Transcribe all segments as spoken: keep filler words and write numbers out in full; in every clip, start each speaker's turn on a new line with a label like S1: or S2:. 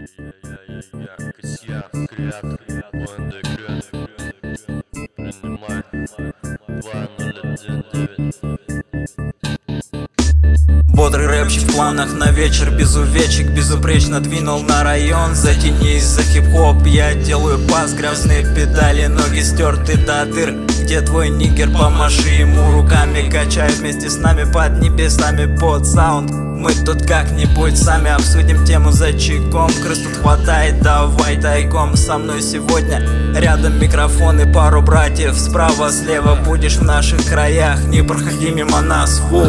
S1: Я Касьян, Крят, ОНД Крят, принимай два ноль один девять.
S2: Бодрый рэпчик в планах на вечер, без увечек, безупречно двинул на район. Затянись за хип-хоп, я делаю пас, грязные педали, ноги стерты до дыр. Где твой нигер, помаши ему руками, качай вместе с нами под небесами под саунд. Мы тут как-нибудь сами обсудим тему за чайком. Крыс тут хватает, давай тайком со мной сегодня. Рядом микрофон и пару братьев, справа, слева будешь в наших краях. Не проходи мимо нас, фу.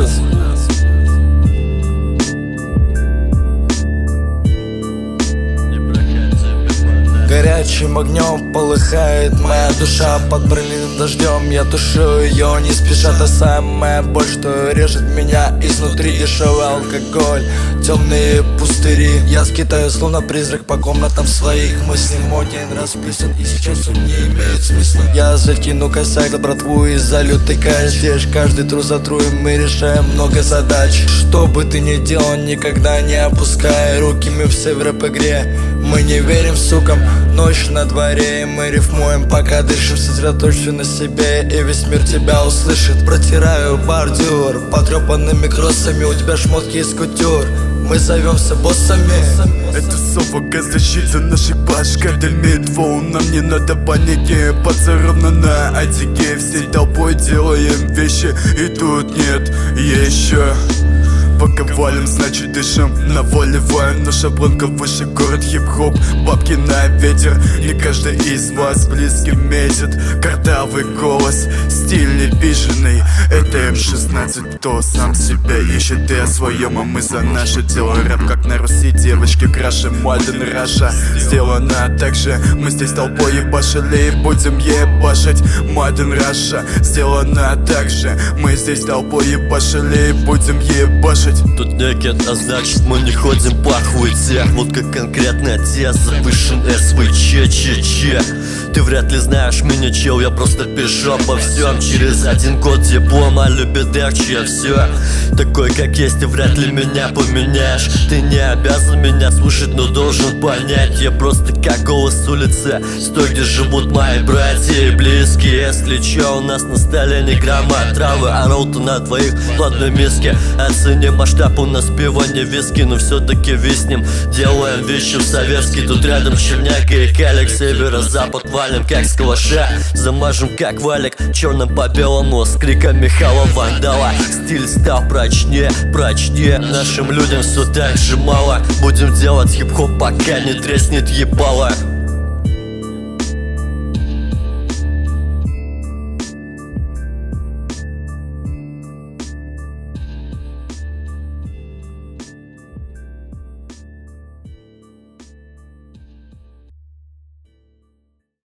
S3: Горячим огнем полыхает моя душа под проливным дождем. Я тушу ее не спеша, та самая боль, что режет меня изнутри. Дешевый алкоголь, темные пустыри. Я скитаю словно призрак по комнатам своих мыслей. Мой день расписан и сейчас он не имеет смысла. Я закину косяк за братву и за лютый кайф. Здесь каждый тру за тру, и мы решаем много задач. Что бы ты ни делал, никогда не опускай руки. Мы все в рэп-игре, мы не верим сукам. Ночь на дворе, и мы рифмуем, пока дышим. Сосредоточься на себе, и весь мир тебя услышит. Протираю бордюр потрепанными кроссами. У тебя шмотки из кутюр, мы зовемся боссами.
S4: Это снова газзащита наших баш. Картель имеет фоу, нам не надо паники. Паца ровно на отеке. Всей толпой делаем вещи, и тут нет еще. Пока валим, значит дышим, наваливаем. Но шаблонка выше, город хип-хоп, бабки на ветер. Не каждый из вас близкий метит. Картавый голос, стиль непиженный. Это эм шестнадцать, кто сам себя ищет. И о своем, а мы за наше дело. Рэп как на Руси, девочки краше, Мальден Раша. Сделано так же, мы здесь толпой ебашили и будем ебашить. Мальден Раша, сделано так же, мы здесь толпой ебашили и будем ебашить.
S1: Тут некет, а значит мы не ходим по хуйте. Вот как конкретно отец, запышен эс вэ че, че, че. Ты вряд ли знаешь меня, чел, я просто пишу обо всем. Через один год диплома любит легче все. Такой как есть, ты вряд ли меня поменяешь. Ты не обязан меня слушать, но должен понять. Я просто как голос улицы, стой, где живут мои братья и близкие. Если че, у нас на столе не грамма травы, а роута на двоих в одной миске. Оценим масштаб, у нас пиво не виски, но все-таки виснем. Делаем вещи в советский, тут рядом Черняка и Калик. Северо-запад валим как с калаша, замажем как валик черным по белому с криком Михаила Вандала. Стиль стал прочнее, прочнее. Нашим людям все так же мало. Будем делать хип-хоп, пока не треснет ебало.